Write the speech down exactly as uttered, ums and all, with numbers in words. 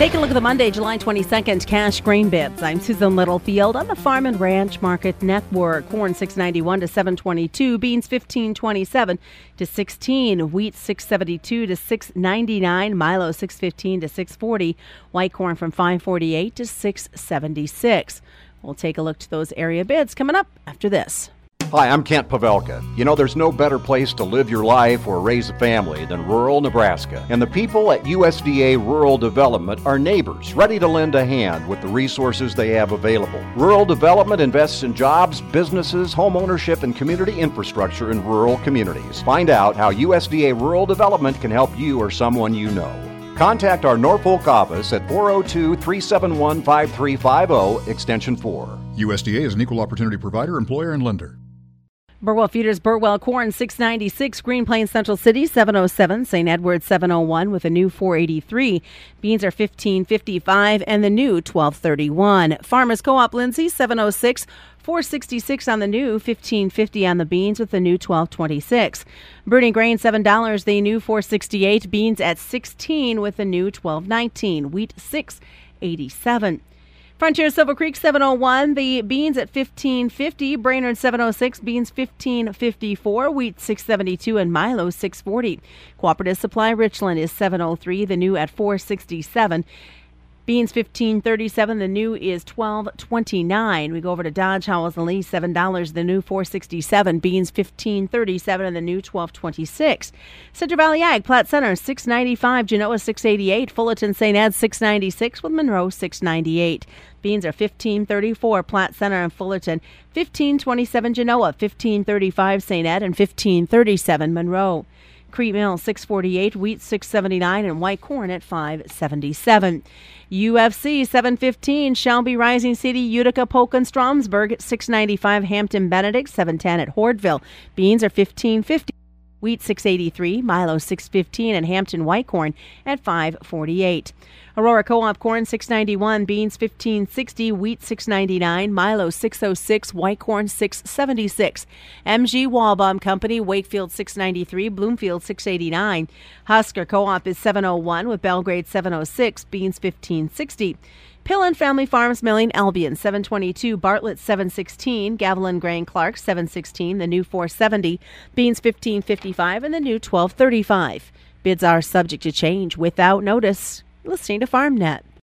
Take a look at the Monday, July twenty-second cash grain bids. I'm Susan Littlefield on the Farm and Ranch Market Network. Corn six ninety-one to seven twenty-two, beans fifteen twenty-seven to sixteen, wheat six seventy-two to six ninety-nine, Milo six fifteen to six forty, white corn from five forty-eight to six seventy-six. We'll take a look to those area bids coming up after this. Hi, I'm Kent Pavelka. You know, there's no better place to live your life or raise a family than rural Nebraska. And the people at U S D A Rural Development are neighbors, ready to lend a hand with the resources they have available. Rural Development invests in jobs, businesses, home ownership, and community infrastructure in rural communities. Find out how U S D A Rural Development can help you or someone you know. Contact our Norfolk office at four oh two, three seven one, five three five zero, extension four. U S D A is an equal opportunity provider, employer, and lender. Burwell Feeders, Burwell Corn six ninety-six, Green Plains Central City seven oh seven, Saint Edward seven oh one with a new four eighty-three. Beans are fifteen fifty-five and the new twelve thirty-one. Farmers Co-op Lindsay seven oh six, four sixty-six on the new, fifteen fifty on the beans with the new twelve twenty-six. Burning Grain seven dollars, the new four sixty-eight. Beans at sixteen with the new twelve nineteen. Wheat six eighty-seven. Frontier Silver Creek seven oh one, the beans at fifteen fifty, Brainerd seven oh six, beans fifteen fifty-four, wheat six seventy-two, and Milo six forty. Cooperative Supply Richland is seven oh three, the new at four sixty-seven. Beans fifteen thirty-seven, the new is twelve twenty-nine. We go over to Dodge, Howells and Lee, seven dollars, the new four sixty-seven. Beans fifteen thirty-seven and the new twelve twenty-six. Central Valley Ag, Platte Center six ninety-five, Genoa six eighty-eight, Fullerton Saint Ed six ninety-six with Monroe six ninety-eight. Beans are fifteen thirty-four, Platte Center and Fullerton, fifteen twenty-seven Genoa, fifteen thirty-five Saint Ed, and fifteen thirty-seven Monroe. Crete Mill six forty-eight, wheat six seventy-nine, and white corn at five seventy-seven. U F C seven fifteen, Shelby, Rising City, Utica, Polk, and Stromsburg six ninety-five, Hampton Benedict seven ten at Hoardville. Beans are fifteen fifty. Wheat six eighty-three, Milo six fifteen, and Hampton white corn at five forty-eight. Aurora Co-op corn six ninety-one, beans fifteen sixty, wheat six ninety-nine, Milo six oh six, white corn six seventy-six. M G Walbaum Company, Wakefield six ninety-three, Bloomfield six eighty-nine. Husker Co-op is seven oh one with Belgrade seven oh six, beans fifteen sixty. Pill and Family Farms Milling, Albion seven twenty-two, Bartlett seven sixteen, Gavilan Grain Clark seven sixteen, the new four seventy, beans fifteen fifty-five, and the new twelve thirty-five. Bids are subject to change without notice. Listening to FarmNet.